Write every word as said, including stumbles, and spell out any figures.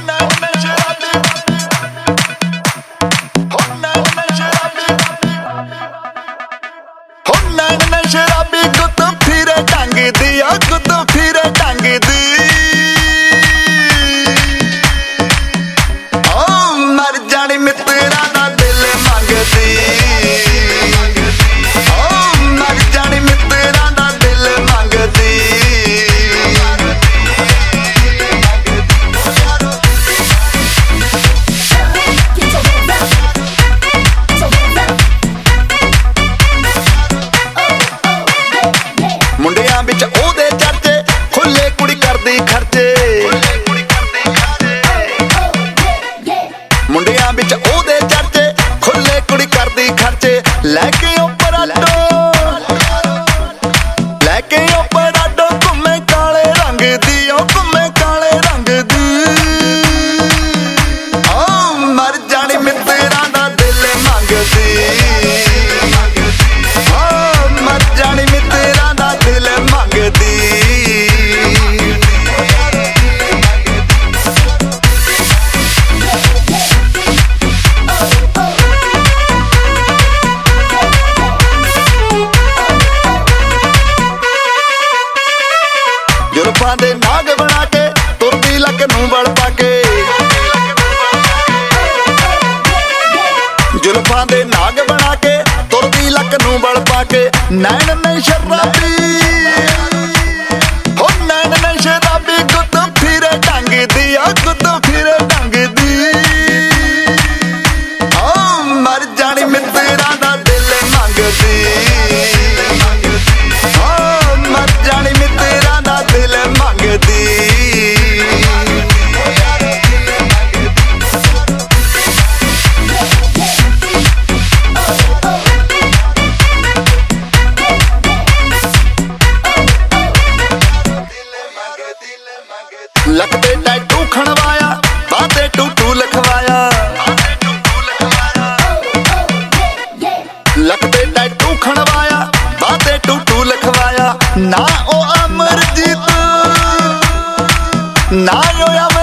शराबी गुत फिरे ढंग दी गुत फिरे ढंग दी ओ मर जानी मित्रा दा दिल मंगदी ओ मर जानी मित्रा दा दिल मंगदी मुंडियां बिच ओदे चर्चे खुले कुड़ी करदी खर्चे मुंडियां बिच ओदे चर्चे खुले कुड़ी करदी खर्चे लैके उपर आडो लैके उपर आडो घुमे काले रंग दी ओ घुमे काले रंग दी ओ मर जानी मित्रा दा दिल मंगदी ओ मर जानी मित्रा दा दिल मंगदी जुल्फां दे नाग बना के तुरदी लक नूं वल पा के जुल्फां दे नाग बना के तुरदी लक नूं वल पा के नैन ने शराबी हो नैन ने शराबी गुत फिरे ढंग दी गुत फिरे ढंग दी ओ मर जानी मित्रा दा दिल मंगदी ओ मर जानी मित्रा दा दिल मंगदी लक ते टैटू खणवाया बाते टूटू लिखवाया लक ते टैटू खणवाया बाते टूटू लिखवाया ना ओ अमरजीत ना ओ